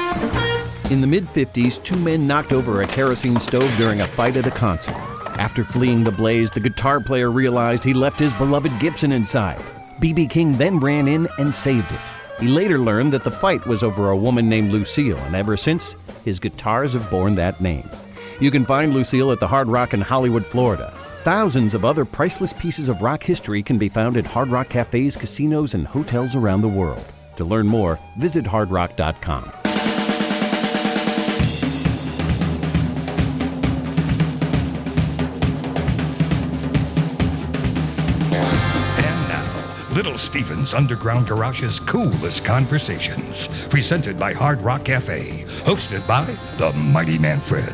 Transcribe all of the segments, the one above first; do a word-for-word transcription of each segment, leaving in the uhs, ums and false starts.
In the mid-fifties, two men knocked over a kerosene stove during a fight at a concert. After fleeing the blaze, the guitar player realized he left his beloved Gibson inside. B B. King then ran in and saved it. He later learned that the fight was over a woman named Lucille, and ever since, his guitars have borne that name. You can find Lucille at the Hard Rock in Hollywood, Florida. Thousands of other priceless pieces of rock history can be found at Hard Rock cafes, casinos, and hotels around the world. To learn more, visit hard rock dot com. Little Steven's Underground Garage's Coolest Conversations, presented by Hard Rock Cafe, hosted by the Mighty Manfred.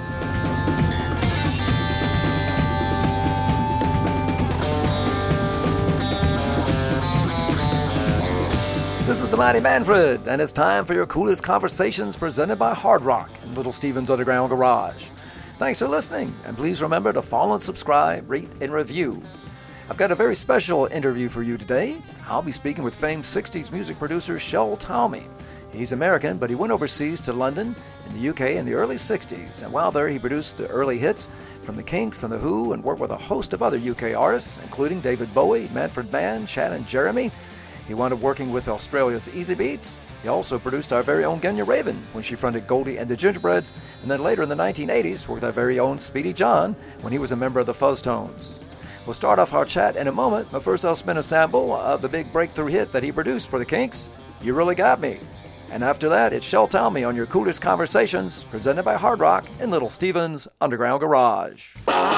This is the Mighty Manfred, and it's time for your Coolest Conversations presented by Hard Rock and Little Steven's Underground Garage. Thanks for listening, and please remember to follow and subscribe, rate, and review. I've got a very special interview for you today. I'll be speaking with famed sixties music producer Shel Talmy. He's American, but he went overseas to London in the U K in the early sixties, and while there he produced the early hits from the Kinks and the Who and worked with a host of other U K artists, including David Bowie, Manfred Mann, Chad and Jeremy. He wound up working with Australia's Easy Beats. He also produced our very own Genya Raven when she fronted Goldie and the Gingerbreads, and then later in the nineteen eighties worked with our very own Speedy John when he was a member of the Fuzztones. We'll start off our chat in a moment, but first I'll spin a sample of the big breakthrough hit that he produced for the Kinks, You Really Got Me. And after that, it's Shel Talmy on your Coolest Conversations, presented by Hard Rock in Little Steven's Underground Garage.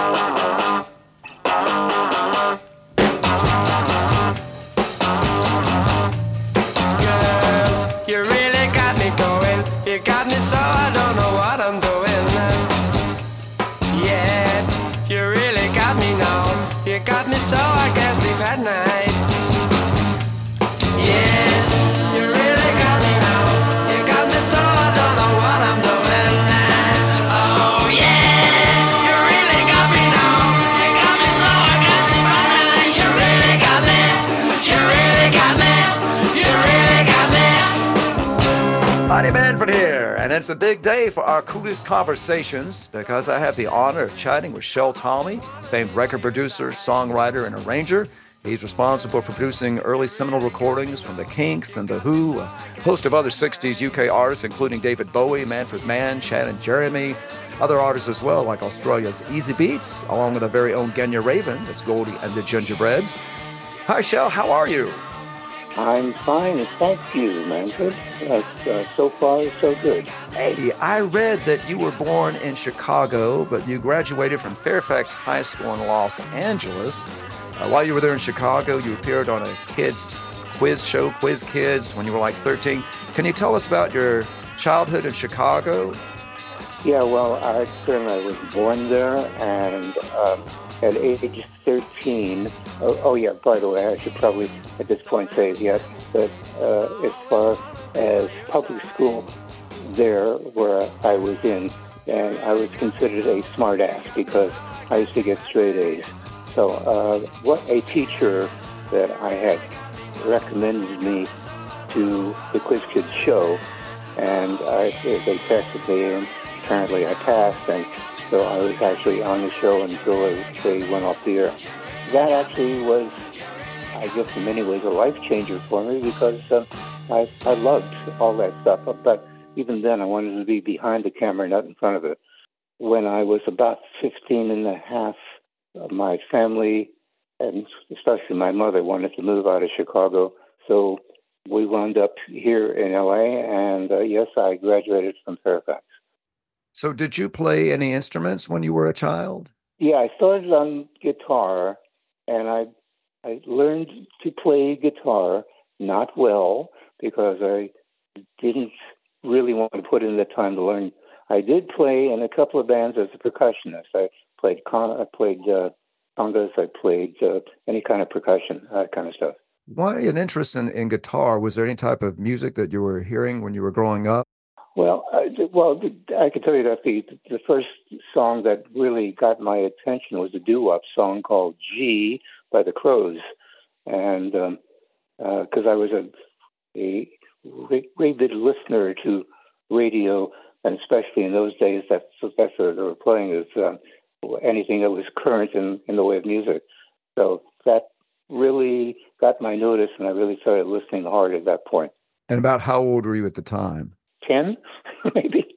Girl, you really got me going. You got me so I don't know what I'm doing. Yeah, you really got me now. You got me so I can't sleep at night. Yeah, you really got me now. You got me so I don't know what I'm doing. Oh yeah, you really got me now. You got me so I can't sleep at night. You really got me. You really got me. You really got me. Mighty Manfred here, and it's a big day for our Coolest Conversations because I have the honor of chatting with Shel Talmy, famed record producer, songwriter, and arranger. He's responsible for producing early seminal recordings from the Kinks and the Who, a host of other sixties U K artists, including David Bowie, Manfred Mann, Chad and Jeremy, other artists as well, like Australia's Easy Beats, along with our very own Genya Raven, that's Goldie and the Gingerbreads. Hi, Shel, how are you? I'm fine, thank you, Manfred. Uh, uh, so far, so good. Hey, I read that you were born in Chicago, but you graduated from Fairfax High School in Los Angeles. Uh, while you were there in Chicago, you appeared on a kids' quiz show, Quiz Kids, when you were like thirteen. Can you tell us about your childhood in Chicago? Yeah, well, I certainly was born there, and um, at age thirteen, oh, oh yeah, by the way, I should probably at this point say yes, that uh, as far as public school there where I was in, and I was considered a smart ass because I used to get straight A's. So uh, what a teacher that I had recommended me to the Quiz Kids show, and I, they tested me, and apparently I passed, and so I was actually on the show until they went off the air. That actually was, I guess in many ways, a life changer for me because uh, I, I loved all that stuff. But even then, I wanted to be behind the camera, not in front of it. When I was about fifteen and a half, my family, and especially my mother, wanted to move out of Chicago. So we wound up here in L A, and uh, yes, I graduated from Fairfax. So did you play any instruments when you were a child? Yeah, I started on guitar, and I I learned to play guitar, not well, because I didn't really want to put in the time to learn. I did play in a couple of bands as a percussionist. I played con- I played uh, congas, I played uh, any kind of percussion, that kind of stuff. Why an interest in, in guitar? Was there any type of music that you were hearing when you were growing up? Well, I, well, I can tell you that the the first song that really got my attention was a doo-wop song called G by the Crows, and because um, uh, I was a a rabid listener to radio, and especially in those days, that's, that's what they were playing is uh, anything that was current in, in the way of music. So that really got my notice, and I really started listening hard at that point. And about how old were you at the time? ten, maybe.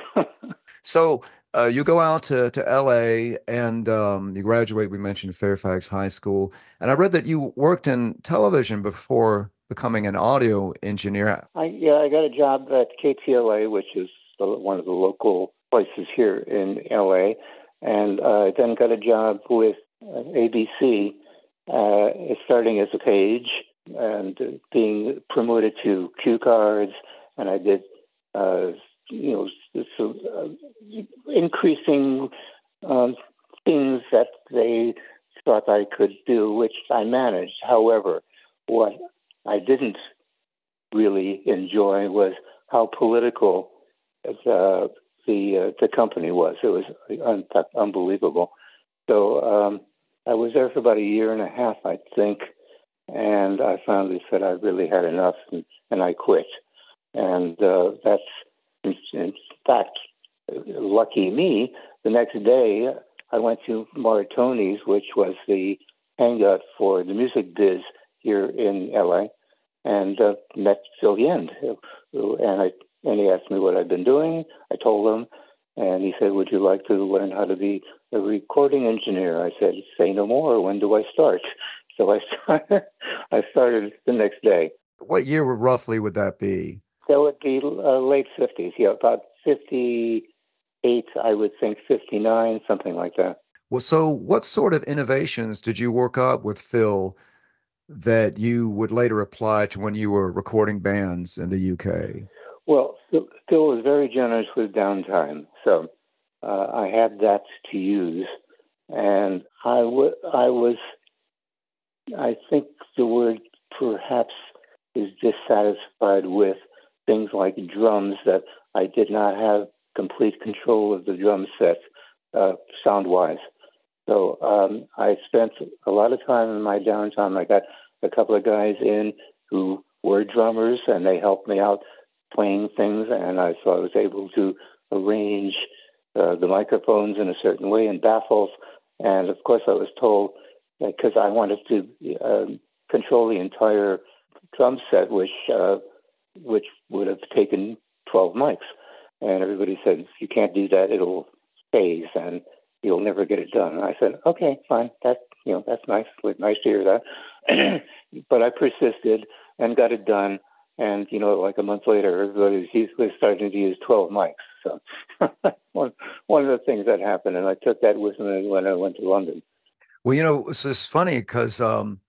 So uh, you go out to, to L A and um, you graduate, we mentioned Fairfax High School. And I read that you worked in television before becoming an audio engineer. I, yeah, I got a job at K T L A, which is the, one of the local places here in L A. And uh, I then got a job with uh, A B C, uh, starting as a page and uh, being promoted to cue cards. And I did, uh, you know, so, uh, increasing um, things that they thought I could do, which I managed. However, what I didn't really enjoy was how political the the, uh, the company was. It was un- unbelievable. So um, I was there for about a year and a half, I think, and I finally said I really had enough, and, and I quit. And uh, that's, in, in fact, lucky me, the next day I went to Martoni's, which was the hangout for the music biz here in L A, and uh, met Phil Yend. And I and he asked me what I'd been doing. I told him, and he said, "Would you like to learn how to be a recording engineer?" I said, "Say no more. When do I start?" So I started. I started the next day. What year roughly would that be? That would be uh, late fifties. Yeah, about fifty-eight, I would think, fifty-nine, something like that. Well, so what sort of innovations did you work up with Phil that you would later apply to when you were recording bands in the U K? Well, Phil was very generous with downtime, so uh, I had that to use, and I, w- I was, I think the word perhaps is dissatisfied with things like drums, that I did not have complete control of the drum set uh, sound-wise. So um, I spent a lot of time in my downtime. I got a couple of guys in who were drummers, and they helped me out playing things, and I so I was able to arrange uh, the microphones in a certain way and baffles. And of course, I was told, because I wanted to um, control the entire drum set, which uh, which would have taken twelve mics, and everybody said, "You can't do that; it'll phase, and you'll never get it done." And I said, "Okay, fine. That you know, that's nice. Nice to hear that." But I persisted and got it done. And, you know, like a month later, everybody was starting to use twelve mics. So one, one of the things that happened, and I took that with me when I went to London. Well, you know, it's just funny because um,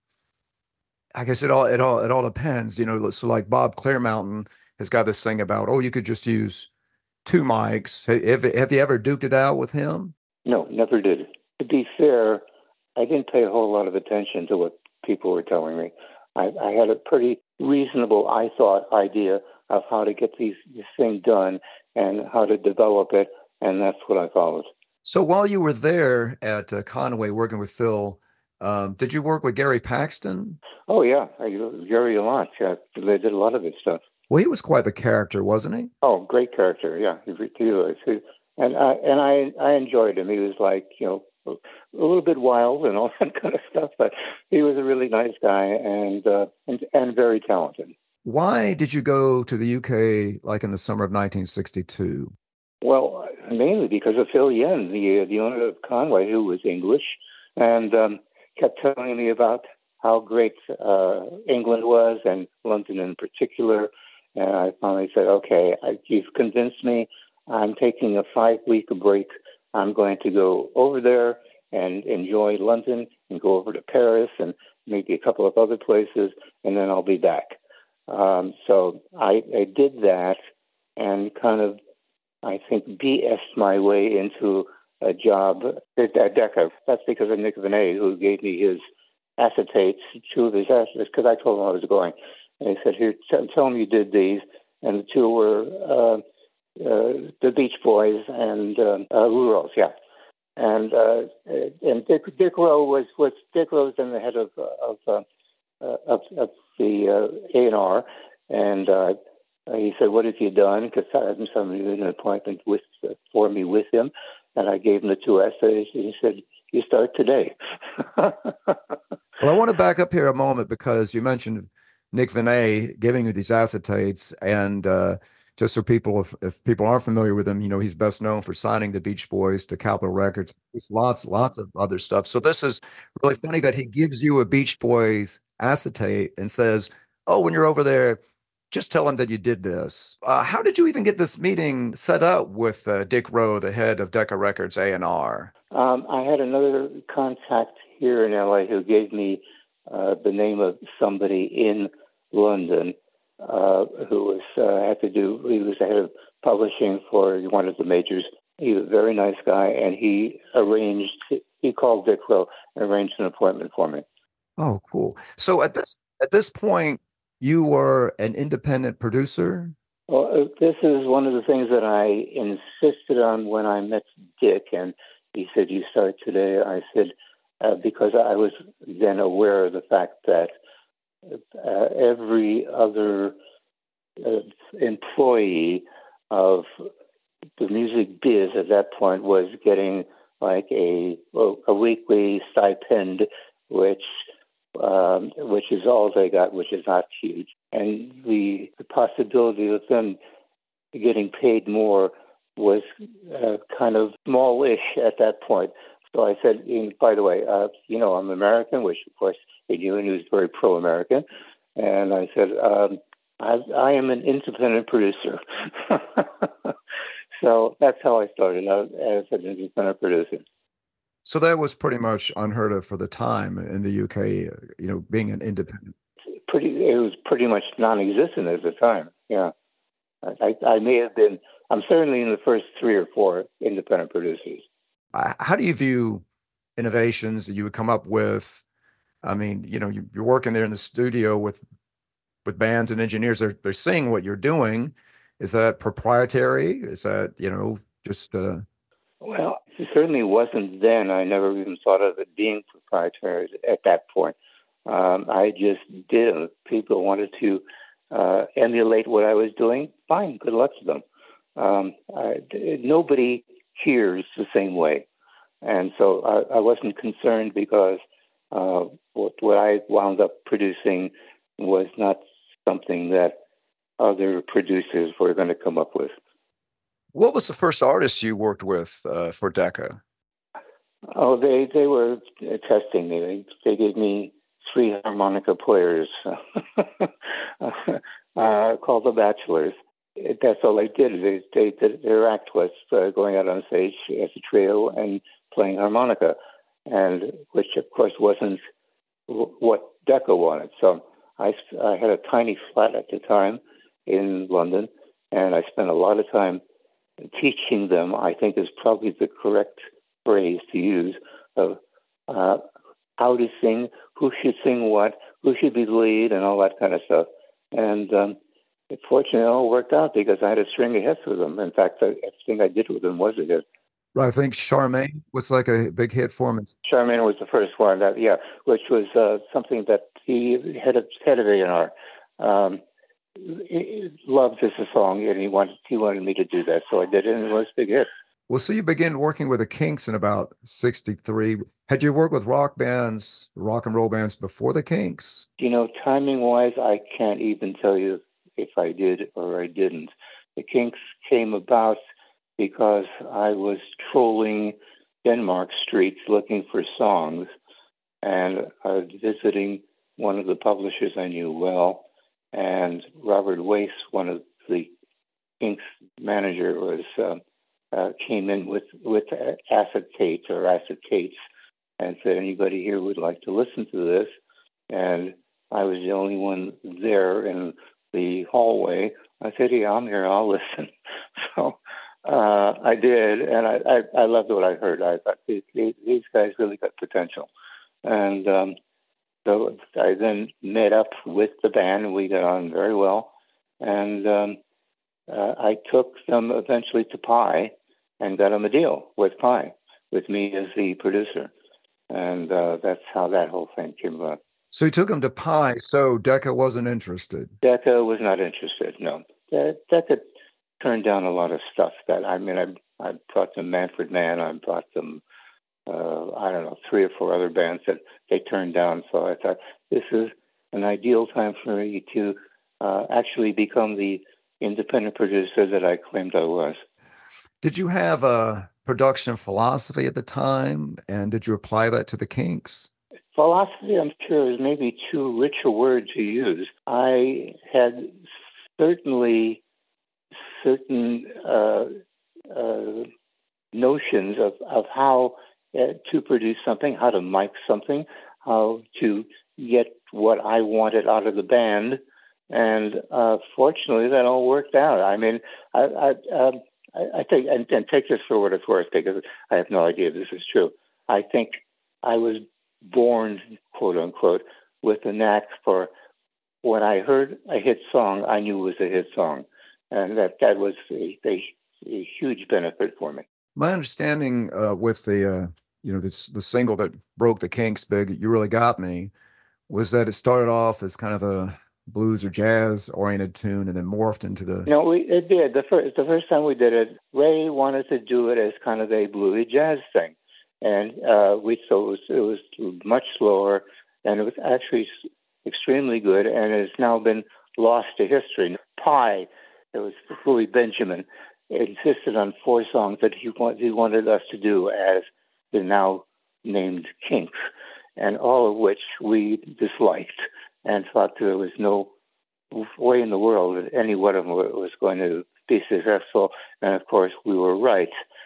I guess it all it all it all depends. You know, so like Bob Clearmountain has got this thing about, oh, you could just use two mics. Have, have you ever duked it out with him? No, never did. To be fair, I didn't pay a whole lot of attention to what people were telling me. I, I had a pretty reasonable, I thought, idea of how to get these, this thing done and how to develop it, and that's what I followed. So while you were there at uh, Conway working with Phil, um, did you work with Gary Paxton? Oh, yeah, I, Gary a lot. Yeah, they did a lot of his stuff. Well, he was quite the character, wasn't he? Oh, great character, yeah. He was. And, I, and I, I enjoyed him. He was like, you know, a little bit wild and all that kind of stuff, but he was a really nice guy and, uh, and and very talented. Why did you go to the U K like in the summer of nineteen sixty-two? Well, mainly because of Phil Yen, the the owner of Conway, who was English, and um, kept telling me about how great uh, England was and London in particular. And I finally said, "Okay, I, you've convinced me. I'm taking a five-week break. I'm going to go over there and enjoy London and go over to Paris and maybe a couple of other places, and then I'll be back." Um, so I, I did that and kind of, I think, B S'd my way into a job at, at Decca. That's because of Nick Venet, who gave me his acetates, two of his acetates, because I told him I was going. And he said, "Here, t- tell him you did these." And the two were uh, uh, the Beach Boys and um, uh, Lou Rawls, yeah. And uh, and Dick, Dick Rowe was, was Dick Rowe was then the head of of uh, of, of the uh, A and R, and uh, Uh, he said, "What have you done?" Because somebody made an appointment with uh, for me with him, and I gave him the two essays. And he said, "You start today." Well, I want to back up here a moment because you mentioned Nick Venet giving you these acetates, and uh, just so people, if, if people aren't familiar with him, you know, he's best known for signing the Beach Boys to Capitol Records. There's lots, lots of other stuff. So this is really funny that he gives you a Beach Boys acetate and says, "Oh, when you're over there, just tell him that you did this." Uh, how did you even get this meeting set up with uh, Dick Rowe, the head of Decca Records A and R? Um, I had another contact here in L A who gave me uh, the name of somebody in London uh, who was uh, had to do. He was the head of publishing for one of the majors. He was a very nice guy, and he arranged. He called Dick Rowe and arranged an appointment for me. Oh, cool. So at this at this point, you were an independent producer? Well, uh, this is one of the things that I insisted on when I met Dick, and he said, "You start today." I said, uh, because I was then aware of the fact that uh, every other uh, employee of the music biz at that point was getting like a a weekly stipend, which um, which is all they got, which is not huge, and the, the possibility of them getting paid more was uh, kind of smallish at that point. So I said, and by the way, uh, you know, I'm American, which of course he knew, and he was very pro-American. And I said, um, I, I am an independent producer. So that's how I started out as an independent producer. So that was pretty much unheard of for the time in the U K, uh, you know, being an independent. Pretty, it was pretty much non-existent at the time. Yeah, I, I may have been. I'm certainly in the first three or four independent producers. Uh, How do you view innovations that you would come up with? I mean, you know, you, you're working there in the studio with with bands and engineers. They're they're seeing what you're doing. Is that proprietary? Is that, you know, just uh, Well, it certainly wasn't then. I never even thought of it being proprietary at that point. Um, I just did it. People wanted to uh, emulate what I was doing. Fine, good luck to them. Um, I, nobody hears the same way. And so I, I wasn't concerned because uh, what, what I wound up producing was not something that other producers were going to come up with. what was the first artist you worked with uh, for Decca? Oh, they, they were testing me. They, they gave me three harmonica players uh, called the Bachelors. That's all they did. They, they did, their act was uh, going out on stage as a trio and playing harmonica, and which of course wasn't w- what Decca wanted. So I, I had a tiny flat at the time in London, and I spent a lot of time teaching them, I think is probably the correct phrase to use, of uh, how to sing, who should sing what, who should be the lead, and all that kind of stuff. And um, fortunately, it all worked out because I had a string of hits with them. In fact, the everything I did with them was a hit. I think Charmaine was like a big hit for him. Charmaine was the first one, that yeah, which was uh, something that he head of head of A and R um, he loved this a song, and he wanted he wanted me to do that, so I did it, and it was a big hit. Well, so you began working with the Kinks in about sixty-three. Had you worked with rock bands, rock and roll bands before the Kinks? You know, timing wise, I can't even tell you if I did or I didn't. The Kinks came about because I was trolling Denmark streets looking for songs, and I was visiting one of the publishers I knew well, and Robert Weiss, one of the Kinks manager, was uh, uh, came in with with acetates or acetates and said, "Anybody here would like to listen to this?" And I was the only one there in the hallway. I said, "Yeah, I'm here. I'll listen." So uh, I did, and I, I, I loved what I heard. I thought these, these guys really got potential. And um, so I then met up with the band, and we got on very well. And um, uh, I took them eventually to Pi and got them a deal with Pi, with me as the producer. And uh, that's how that whole thing came about. So you took them to Pi, so Decca wasn't interested. Decca was not interested, no. that that could turn down a lot of stuff. That I mean, I I brought them Manfred Mann, I brought them uh, I don't know three or four other bands that they turned down. So I thought this is an ideal time for me to uh, actually become the independent producer that I claimed I was. Did you have a production philosophy at the time, and did you apply that to the Kinks? Philosophy, I'm sure, is maybe too rich a word to use. I had certainly certain uh, uh, notions of, of how uh, to produce something, how to mic something, how to get what I wanted out of the band. And uh, fortunately, that all worked out. I mean, I, I, um, I, I think, and, and take this for what it's worth, because I have no idea if this is true. I think I was born, quote unquote, with a knack for when I heard a hit song, I knew it was a hit song. And that, that was a, a, a huge benefit for me. My understanding uh, with the, uh, you know, this, the single that broke the Kinks big, You Really Got Me, was that it started off as kind of a blues or jazz oriented tune and then morphed into the... No, we, it did. The first, the first time we did it, Ray wanted to do it as kind of a bluesy jazz thing. And uh, we so it was, it was much slower, and it was actually extremely good, and it has now been lost to history. Pie, it was Louis Benjamin, insisted on four songs that he, want, he wanted us to do as the now named Kinks, and all of which we disliked and thought there was no way in the world that any one of them was going to be successful. And of course, we were right.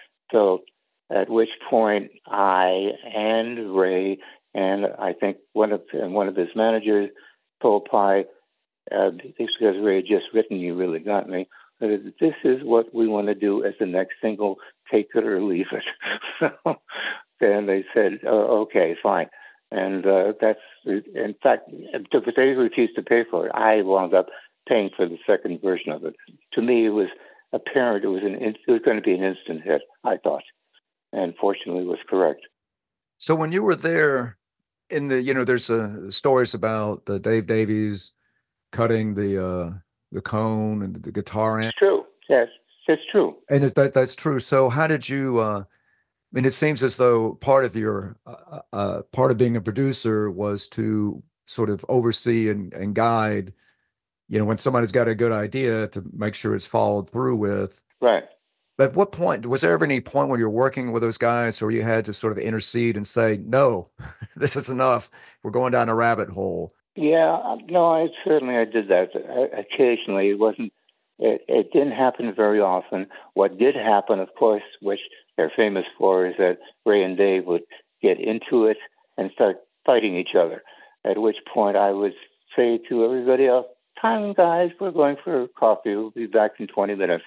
So at which point I and Ray and I think one of and one of his managers told Pye, uh, because Ray had just written You Really Got Me, that this is what we want to do as the next single, take it or leave it. So then they said, oh, okay, fine. And uh, that's, in fact, but they refused to pay for it. I wound up paying for the second version of it. To me, it was apparent it was an it was going to be an instant hit, I thought, and fortunately was correct. So when you were there in the, you know, there's uh, stories about the Dave Davies cutting the uh, the cone and the guitar amp. It's true. Yes, it's true. And is that that's true. So how did you? Uh, I mean, it seems as though part of your uh, uh, part of being a producer was to sort of oversee and, and guide, you know, when somebody's got a good idea, to make sure it's followed through with. Right. But at what point, was there ever any point when you're working with those guys where you had to sort of intercede and say, no, this is enough, we're going down a rabbit hole? Yeah, no, I certainly I did that occasionally. It wasn't, it, it didn't happen very often. What did happen, of course, which they're famous for, is that Ray and Dave would get into it and start fighting each other, at which point I would say to everybody else, time, guys, we're going for coffee. We'll be back in twenty minutes.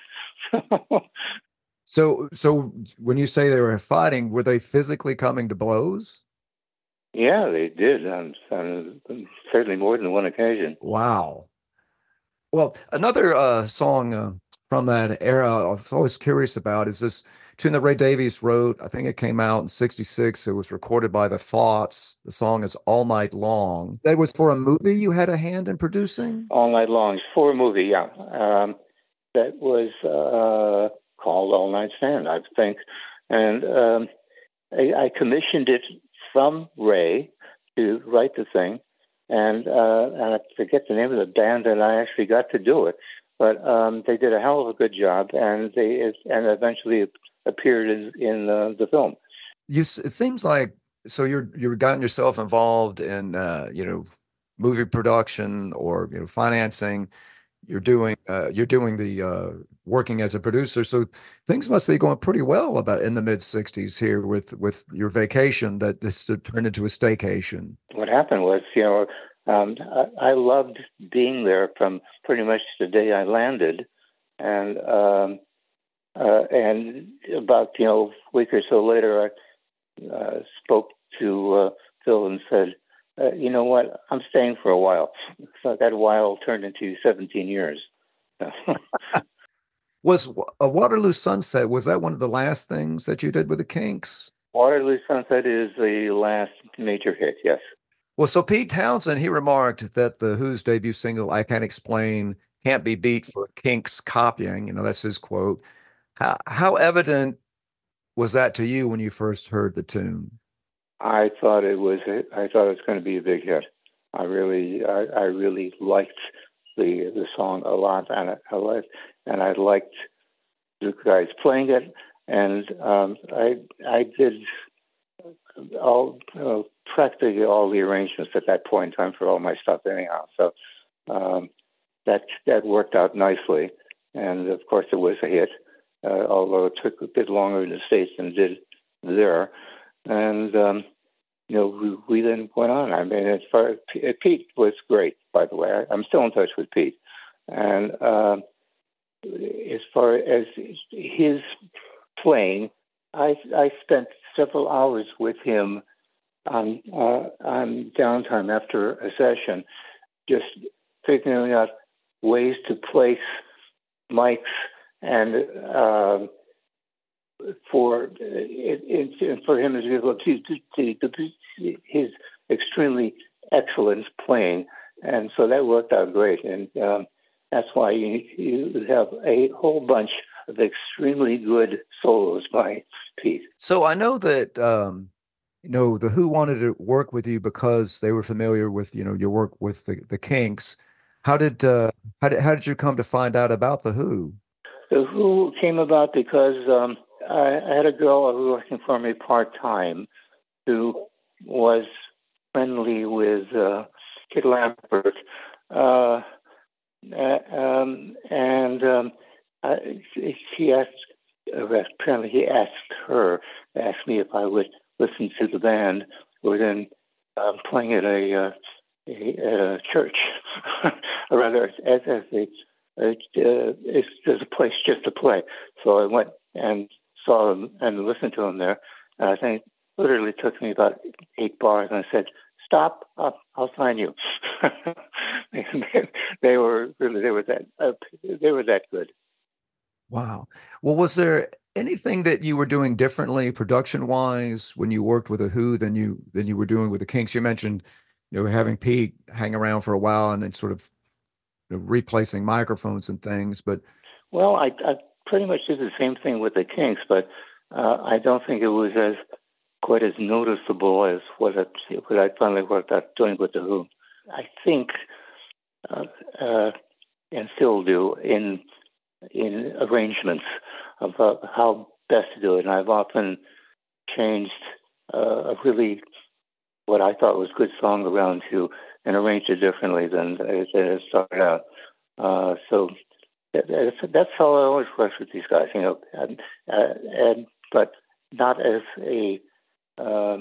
So, so when you say they were fighting, were they physically coming to blows? Yeah, they did on, on certainly more than one occasion. Wow. Well, another uh, song uh, from that era I was always curious about is this tune that Ray Davies wrote. I think it came out in sixty-six. It was recorded by the Thoughts. The song is All Night Long. That was for a movie you had a hand in producing? All Night Long, for a movie, yeah. Um, that was uh, called All Night Stand, I think. And um, I, I commissioned it from Ray to write the thing. And, uh, and I forget the name of the band that I actually got to do it. But um, they did a hell of a good job, and they and eventually appeared in, in uh, the film. You, it seems like, so you're, you've gotten yourself involved in, uh, you know, movie production or, you know, financing. You're doing, uh, you're doing the, uh, working as a producer. So things must be going pretty well about in the mid sixties here with, with your vacation that this turned into a staycation. What happened was, you know, um, I, I loved being there from pretty much the day I landed. And, um, uh, and about, you know, a week or so later, I uh, spoke to uh, Phil and said, Uh, you know what? I'm staying for a while. So that while turned into seventeen years. Was a Waterloo Sunset, was that one of the last things that you did with the Kinks? Waterloo Sunset is the last major hit, yes. Well, so Pete Townsend, he remarked that the Who's debut single, I Can't Explain, can't be beat for Kinks copying. You know, that's his quote. How how evident was that to you when you first heard the tune? I thought it was. I thought it was going to be a big hit. I really, I, I really liked the the song a lot, and I, I liked, and I liked the guys playing it, and um, I I did all uh, practically all the arrangements at that point in time for all my stuff anyhow. So um, that that worked out nicely, and of course it was a hit, uh, although it took a bit longer in the States than it did there. And um, you know, we, we then went on. I mean, as far as Pete was great, by the way. I, I'm still in touch with Pete, and uh, as far as his playing, I I spent several hours with him on uh, on downtime after a session, just figuring out ways to place mics and. Uh, For it, it, for him as well, to, to, to, his extremely excellent playing, and so that worked out great, and um, that's why you, you have a whole bunch of extremely good solos by Pete. So I know that um, you know the Who wanted to work with you because they were familiar with you know your work with the the Kinks. How did uh, how did how did you come to find out about the Who? The Who came about because. Um, I had a girl who was working for me part-time who was friendly with uh, Kid Lambert. Uh, uh, um, and um, I, she asked, apparently he asked her, asked me if I would listen to the band who were then uh, playing at a, uh, a, at a church, or rather as, as a, uh, it's, there's a place just to play. So I went and saw him and listened to him there. And I think it literally took me about eight bars, and I said, "Stop! I'll, I'll sign you." They were really they were that uh, they were that good. Wow. Well, was there anything that you were doing differently production wise when you worked with a Who than you than you were doing with the Kinks? You mentioned, you know, having Pete hang around for a while and then sort of you know, replacing microphones and things, but well, I, I pretty much did the same thing with the Kinks, but uh, I don't think it was as quite as noticeable as what I, what I finally worked out doing with the Who. I think, uh, uh, and still do, in in arrangements of uh, how best to do it. And I've often changed uh, a really what I thought was good song around to and arranged it differently than it, it started out. Uh, so. That's, that's how I always work with these guys, you know, and, uh, and but not as a uh,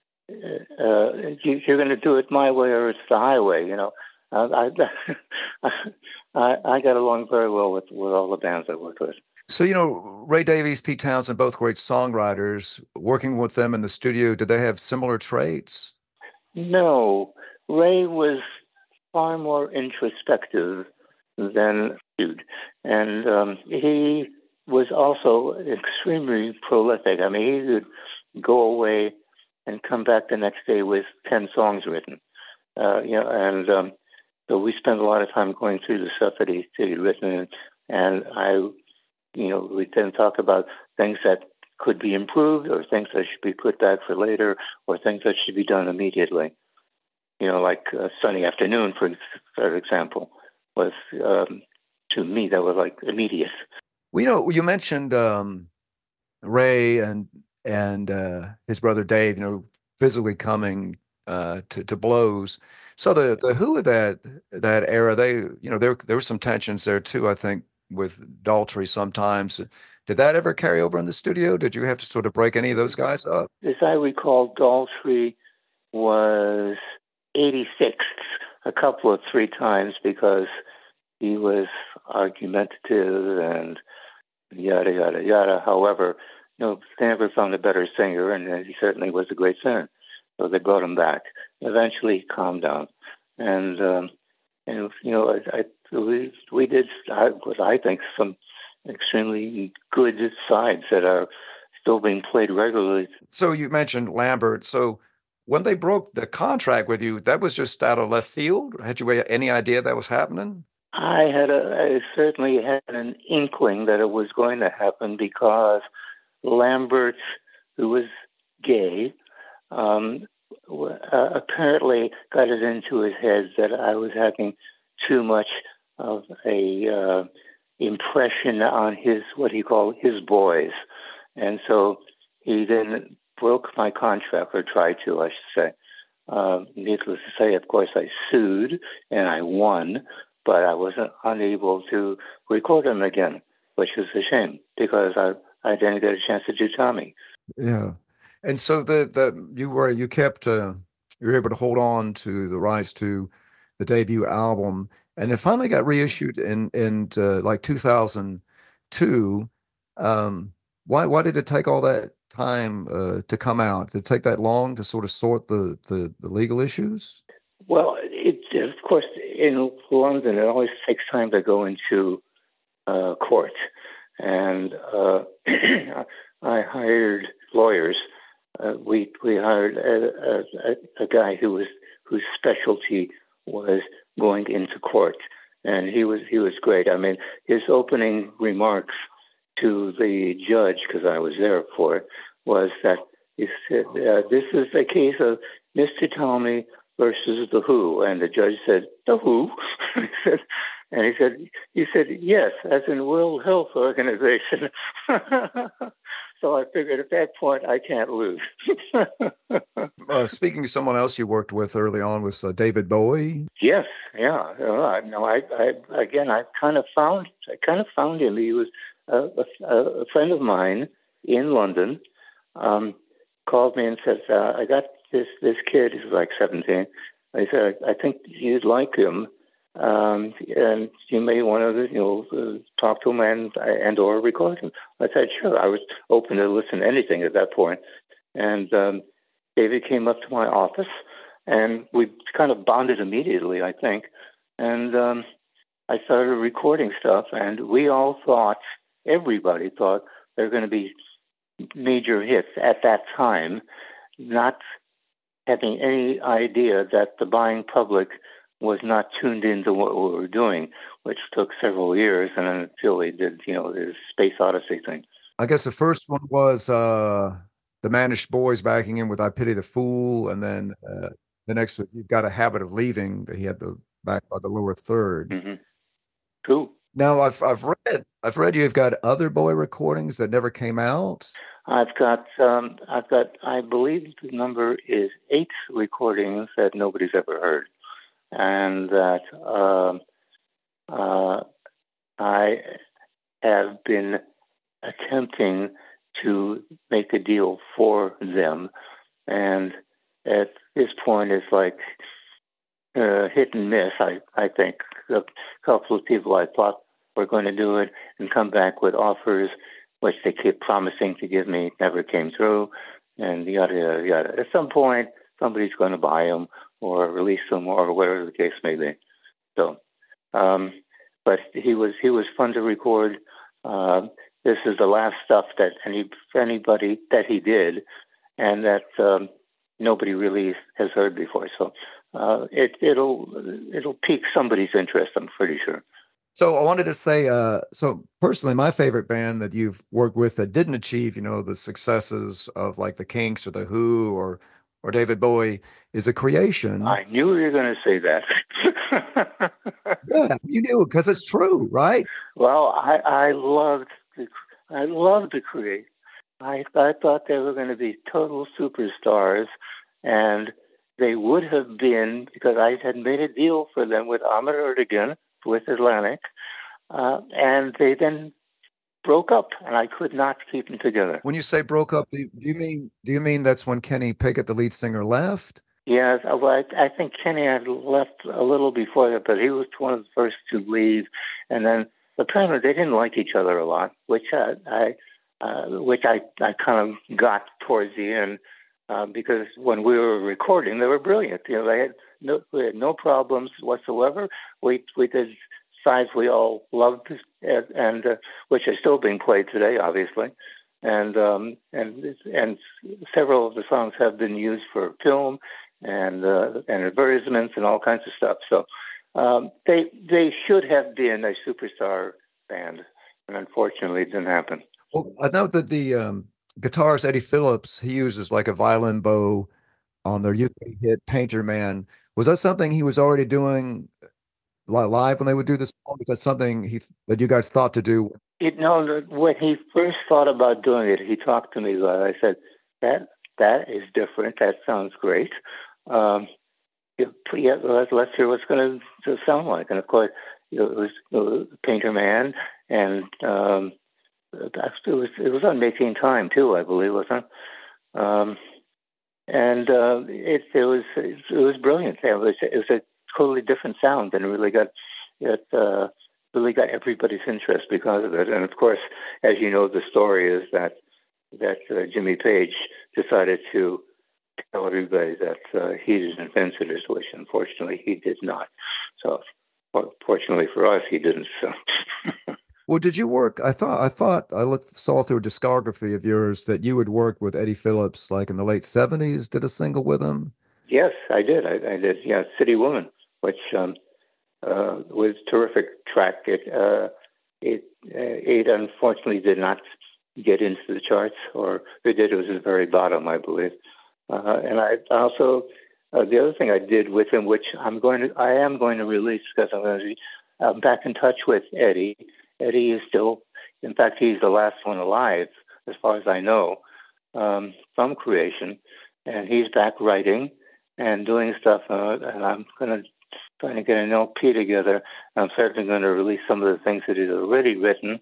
uh, you, you're going to do it my way or it's the highway, you know. Uh, I, I I got along very well with, with all the bands I worked with. So, you know, Ray Davies, Pete Townsend, both great songwriters. Working with them in the studio, did they have similar traits? No, Ray was far more introspective than Jude. And um, he was also extremely prolific. I mean, he would go away and come back the next day with ten songs written. Uh, you know, and um, so we spent a lot of time going through the stuff that he had written, and I, you know, we then talk about things that could be improved, or things that should be put back for later, or things that should be done immediately. You know, like uh, Sunny Afternoon, for, for example, was um, to me that was like immediate. Well, you know, you mentioned um, Ray and and uh, his brother Dave, you know, physically coming uh, to to blows. So the the Who of that that era, they, you know, there there were some tensions there too, I think, with Daltrey sometimes. Did that ever carry over in the studio? Did you have to sort of break any of those guys up? As I recall, Daltrey was eighty-six a couple of three times because he was argumentative and yada, yada, yada. However, you know, they never found a better singer, and he certainly was a great singer. So they brought him back. Eventually, he calmed down. And, um, and you know, I, I, we, we did I, what I think some extremely good sides that are still being played regularly. So you mentioned Lambert. So when they broke the contract with you, that was just out of left field? Had you any idea that was happening? I had a, I certainly had an inkling that it was going to happen because Lambert, who was gay, um, w- uh, apparently got it into his head that I was having too much of a uh, impression on his what he called his boys, and so he then broke my contract, or tried to, I should say. Uh, needless to say, of course, I sued and I won, but I wasn't unable to record him again, which is a shame because I I didn't get a chance to do Tommy. Yeah. And so the the you were you kept uh, you were able to hold on to the rights to the debut album, and it finally got reissued in in uh, like two thousand two. Um, why why did it take all that time uh, to come out? Did it take that long to sort of sort the the, the legal issues? Well, it of course in London it always takes time to go into uh, court, and uh, I hired lawyers. Uh, we we hired a, a, a guy who was whose specialty was going into court, and he was he was great. I mean, his opening remarks to the judge, because I was there for it, was that he said, uh, "This is a case of Mister Tommy versus the Who," and the judge said, "The Who?" he said, and he said, "He said yes, as in World Health Organization." So I figured at that point I can't lose. Uh, speaking of someone else you worked with early on was uh, David Bowie. Yes, yeah. Uh, no, I, I again, I kind of found, I kind of found him. He was a, a, a friend of mine in London. Um, called me and said, uh, "I got this this kid. He's like seventeen. I said, I think you'd like him, um, and you may want to, you know, uh, talk to him and and or record him." I said, "Sure." I was open to listen to anything at that point. And um, David came up to my office, and we kind of bonded immediately, I think. And um, I started recording stuff, and we all thought, everybody thought, there were going to be major hits at that time, not having any idea that the buying public was not tuned into what we were doing, which took several years, and until they did, you know, this Space Odyssey thing. I guess the first one was uh, the Manish Boys backing in with "I Pity the Fool," and then uh, the next one, "You've Got a Habit of Leaving," that he had the back by the lower third. Mm-hmm. Cool. Now I've I've read I've read you've got other Bowie recordings that never came out. I've got, um, I've got, I believe the number is eight recordings that nobody's ever heard, and that um, uh, I have been attempting to make a deal for them, and at this point, it's like uh, hit and miss. I I think a couple of people I thought were going to do it and come back with offers, which they kept promising to give me, never came through, and yada, yada, yada. At some point, somebody's going to buy them or release them or whatever the case may be. So, um, but he was he was fun to record. Uh, this is the last stuff that any anybody that he did, and that um, nobody really has heard before. So uh, it it'll it'll pique somebody's interest, I'm pretty sure. So I wanted to say, uh, so personally, my favorite band that you've worked with that didn't achieve, you know, the successes of like the Kinks or the Who or or David Bowie is a Creation. I knew you were going to say that. Yeah, you knew, because it's true, right? Well, I I loved the, I loved the Create. I I thought they were going to be total superstars, and they would have been, because I had made a deal for them with Ahmet Ertegun with Atlantic, uh, and they then broke up, and I could not keep them together. When you say broke up, do you, do you mean do you mean that's when Kenny Pickett, the lead singer, left? Yes, well, I, I think Kenny had left a little before that, but he was one of the first to leave, and then apparently they didn't like each other a lot, which I, I uh, which I, I kind of got towards the end, uh, because when we were recording, they were brilliant. You know, they had no, we had no problems whatsoever. We we did sides we all loved, and, and uh, which are still being played today, obviously, and um, and and several of the songs have been used for film and uh, and advertisements and all kinds of stuff. So Um, they they should have been a superstar band, and unfortunately, it didn't happen. Well, I know that the um, guitarist Eddie Phillips, he uses like a violin bow on their U K hit Painter Man. Was that something he was already doing li- live when they would do this song? Was that something he that you guys thought to do? You know, when he first thought about doing it, he talked to me about it. I said, that that is different. That sounds great. Um, yeah, yeah, let's, let's hear what's going to sound like. And of course, you know, it was uh, Painter Man, and um, it was it was on Making Time too, I believe, wasn't it? Um, and uh, it it was it was brilliant. It was it was a totally different sound, and it really got it. Uh, really got everybody's interest because of it. And of course, as you know, the story is that that uh, Jimmy Page decided to tell everybody that uh, he had invented it, which unfortunately he did not. So, fortunately for us, he didn't. So. Well, did you work? I thought I thought I looked saw through a discography of yours that you had worked with Eddie Phillips like in the late seventies. Did a single with him? Yes, I did. I, I did. Yeah, City Woman, which. Um, Uh, was a terrific track. It uh, it uh, it unfortunately did not get into the charts, or if it did, it was at the very bottom, I believe. Uh, and I also uh, the other thing I did with him, which I'm going to I am going to release because I'm going to be I'm back in touch with Eddie. Eddie is still, in fact, he's the last one alive, as far as I know, um, from Creation, and he's back writing and doing stuff. Uh, and I'm going to. Trying to get an L P together. I'm certainly going to release some of the things that he's already written,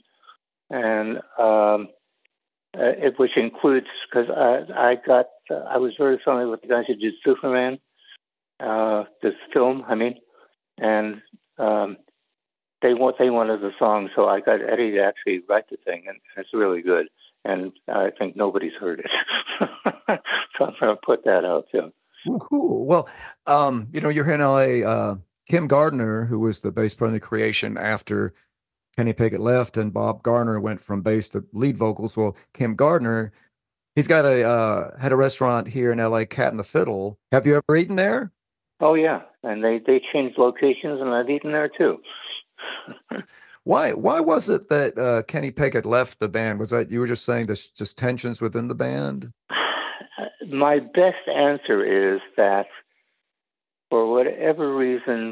and um, uh, it, which includes because I, I got uh, I was very familiar with the guys who did Superman, uh, this film. I mean, and um, they want they wanted the song, so I got Eddie to actually write the thing, and it's really good. And I think nobody's heard it, so I'm going to put that out too. Oh, cool. Well, um, you know, you're here in L A. Uh, Kim Gardner, who was the bass player in the Creation after Kenny Pickett left, and Bob Garner went from bass to lead vocals. Well, Kim Gardner, he's got a uh, had a restaurant here in L A, Cat and the Fiddle. Have you ever eaten there? Oh yeah, and they they changed locations, and I've eaten there too. Why why was it that uh, Kenny Pickett left the band? Was that you were just saying there's just tensions within the band? My best answer is that for whatever reason,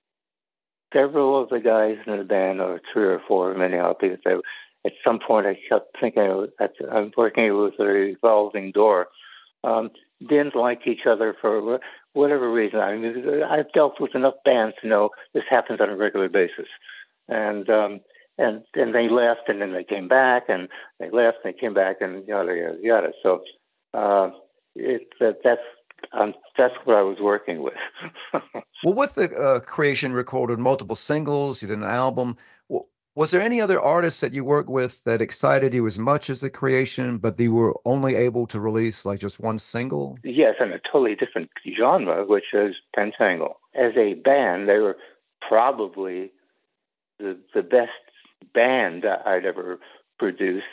several of the guys in the band, or three or four, many of because they, at some point I kept thinking that I'm working with a revolving door, um, didn't like each other for whatever reason. I mean, I've dealt with enough bands to know this happens on a regular basis. And um, and and they left, and then they came back, and they left, and they came back, and yada, yada, yada. So uh, it, that, that's Um, that's what I was working with. Well, with the uh, Creation recorded multiple singles, you did an album. W was there any other artists that you worked with that excited you as much as the Creation, but they were only able to release like just one single? Yes, and a totally different genre, which is Pentangle. As a band, they were probably the the best band I'd ever produced.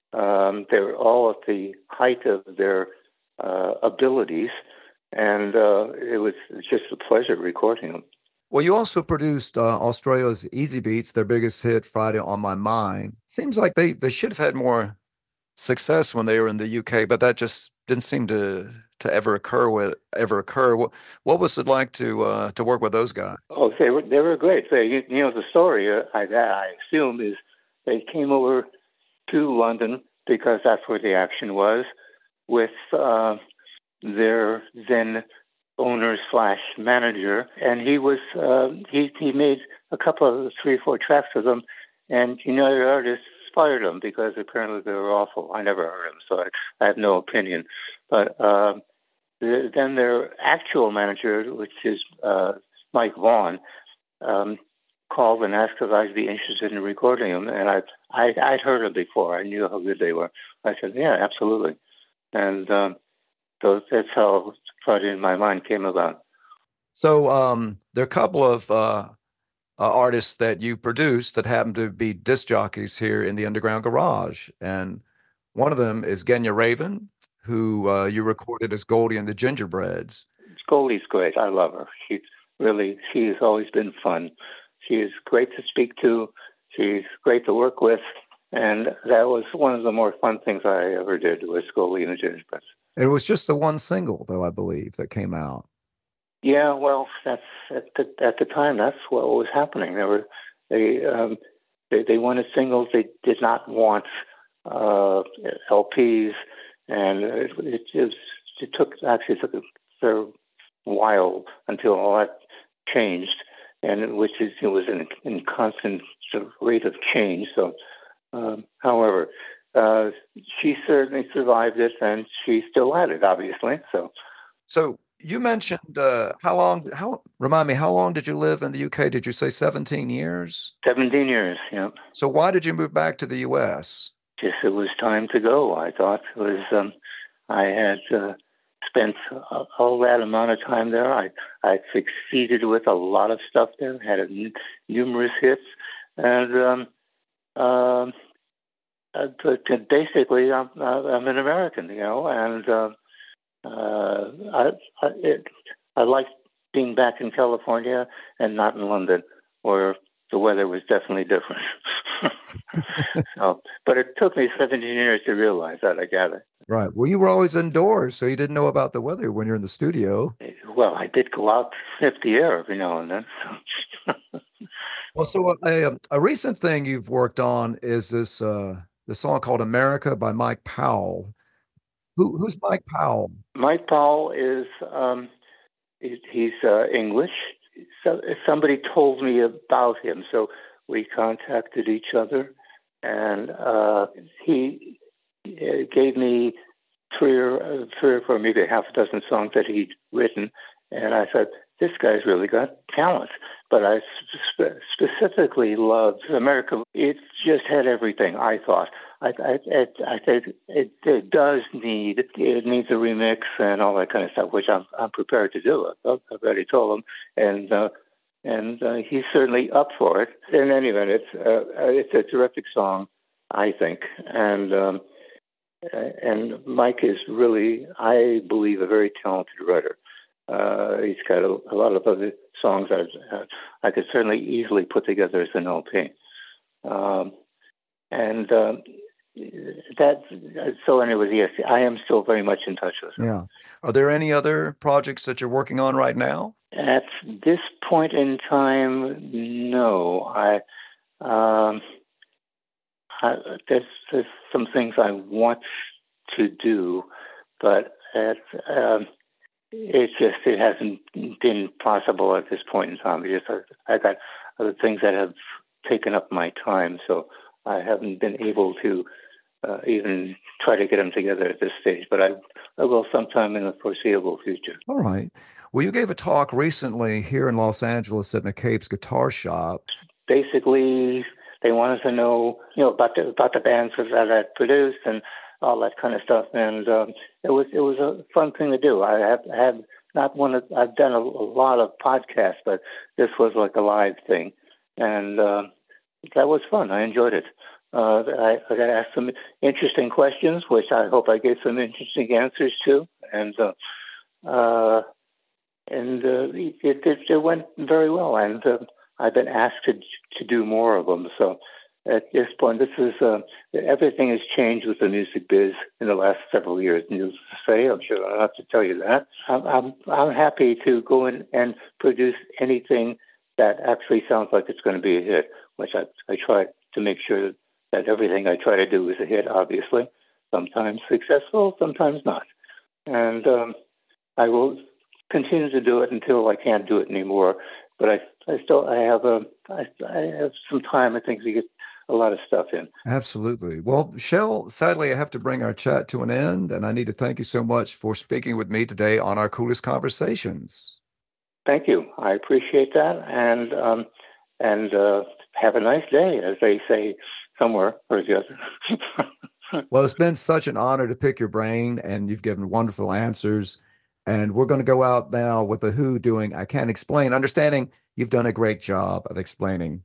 Um, they were all at the height of their uh, abilities. And uh, it was just a pleasure recording them. Well, you also produced uh, Australia's Easy Beats, their biggest hit, Friday on My Mind. Seems like they, they should have had more success when they were in the U K, but that just didn't seem to to ever occur with ever occur. What what was it like to uh, to work with those guys? Oh, they were they were great. They, you, you know, the story uh, I I assume is they came over to London because that's where the action was with. Uh, their then owner slash manager, and he was uh, he he made a couple of three or four tracks with them, and United Artists fired them because apparently they were awful. I never heard them, so I, I have no opinion. But uh, the, then their actual manager, which is uh, Mike Vaughn, um, called and asked if I'd be interested in recording them, and I I I'd heard them before. I knew how good they were. I said, yeah, absolutely, and. Um, So that's how Friday in My Mind came about. So um, there are a couple of uh, uh, artists that you produced that happen to be disc jockeys here in the Underground Garage. And one of them is Genya Raven, who uh, you recorded as Goldie and the Gingerbreads. Goldie's great. I love her. She's really, she has always been fun. She is great to speak to. She's great to work with. And that was one of the more fun things I ever did was Scully and the Gingerbreads. It was just the one single, though, I believe, that came out. Yeah, well, that's at the, at the time, that's what was happening. They were they um, they, they wanted singles. They did not want uh, L Ps, and it, it, it, it took actually it took a fair while until all that changed, and which is it was in, in constant sort of rate of change. So, um, however, uh, she certainly survived it, and she's still at it, obviously. So, so you mentioned uh, how long? How remind me? How long did you live in the U K? Did you say seventeen years? Seventeen years. Yeah. So why did you move back to the U S? Just it was time to go. I thought it was. Um, I had. Uh, Spent all that amount of time there. I I succeeded with a lot of stuff there. Had a n- numerous hits, and um, um, uh, but basically, I'm I'm an American, you know, and uh, uh, I I, it, I like being back in California and not in London, where the weather was definitely different. So, but it took me seventeen years to realize that, I gather. Right. Well, you were always indoors, so you didn't know about the weather when you're in the studio. Well, I did go out sniff the air every now and then. So. Well, so a, a recent thing you've worked on is this uh, the song called "America" by Mike Powell. Who, who's Mike Powell? Mike Powell is um, he, he's uh, English. So somebody told me about him, so we contacted each other, and uh, he gave me three or, three or four, maybe half a dozen songs that he'd written, and I said, this guy's really got talent. But I sp- specifically loved America. It just had everything, I thought. I, I, it, I think it, it does need, it needs a remix and all that kind of stuff, which I'm I'm prepared to do. I've, I've already told him, and uh, and uh, he's certainly up for it. In any event, it's uh, it's a terrific song, I think, and um, and Mike is really, I believe, a very talented writer. Uh, he's got a, a lot of other songs that uh, I could certainly easily put together as an L P. Um, and um, that, so anyways, yes, I am still very much in touch with him. Yeah. Are there any other projects that you're working on right now? At this point in time, no. I, um, I there's, there's some things I want to do, but at, um, It's just, it hasn't been possible at this point in time. It's just, I got other things that have taken up my time, so I haven't been able to uh, even try to get them together at this stage, but I, I will sometime in the foreseeable future. All right. Well, you gave a talk recently here in Los Angeles at McCabe's Guitar Shop. Basically, they wanted to know, you know, about the, about the bands that I produced and all that kind of stuff, and um, it was it was a fun thing to do. I have had not one of, I've done a, a lot of podcasts, but this was like a live thing, and uh, that was fun. I enjoyed it. Uh, I, I got asked some interesting questions, which I hope I gave some interesting answers to, and uh, uh, and uh, it, it it went very well. And uh, I've been asked to to do more of them, so. At this point, this is uh, everything has changed with the music biz in the last several years. Needless to say, I'm sure I don't have to tell you that. I'm I'm, I'm happy to go in and produce anything that actually sounds like it's going to be a hit. Which I I try to make sure that everything I try to do is a hit. Obviously, sometimes successful, sometimes not, and um, I will continue to do it until I can't do it anymore. But I I still I have a I, I have some time. I think to get a lot of stuff in. Absolutely. Well, Shel, sadly, I have to bring our chat to an end, and I need to thank you so much for speaking with me today on our Coolest Conversations. Thank you. I appreciate that, and um, and uh, have a nice day, as they say somewhere or the other. Well, it's been such an honor to pick your brain, and you've given wonderful answers. And we're going to go out now with The Who doing I Can't Explain, understanding you've done a great job of explaining.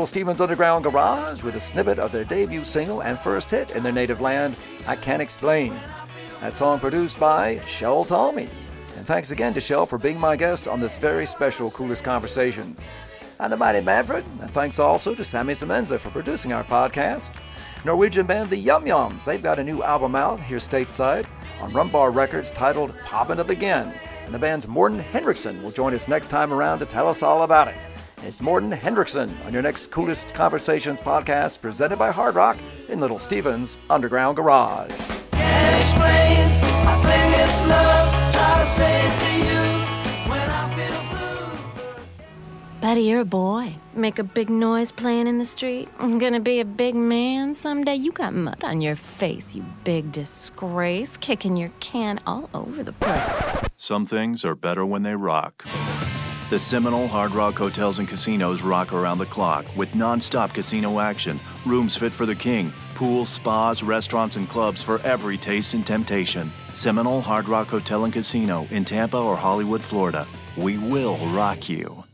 Stevens Underground Garage with a snippet of their debut single and first hit in their native land, I Can't Explain. That song produced by Shel Talmy. And thanks again to Shel for being my guest on this very special Coolest Conversations. I'm the Mighty Manfred, and thanks also to Sammy Semenza for producing our podcast. Norwegian band The Yum Yums, they've got a new album out here stateside on Rumbar Records titled Poppin' Up Again. And the band's Morten Hendrickson will join us next time around to tell us all about it. It's Morten Hendrickson on your next Coolest Conversations podcast presented by Hard Rock in Little Steven's Underground Garage. Can't explain, I think it's love. Try to say it to you when I feel blue. Buddy, you're a boy. Make a big noise playing in the street. I'm gonna be a big man someday. You got mud on your face, you big disgrace. Kicking your can all over the place. Some things are better when they rock. The Seminole Hard Rock Hotels and Casinos rock around the clock with non-stop casino action, rooms fit for the king, pools, spas, restaurants, and clubs for every taste and temptation. Seminole Hard Rock Hotel and Casino in Tampa or Hollywood, Florida. We will rock you.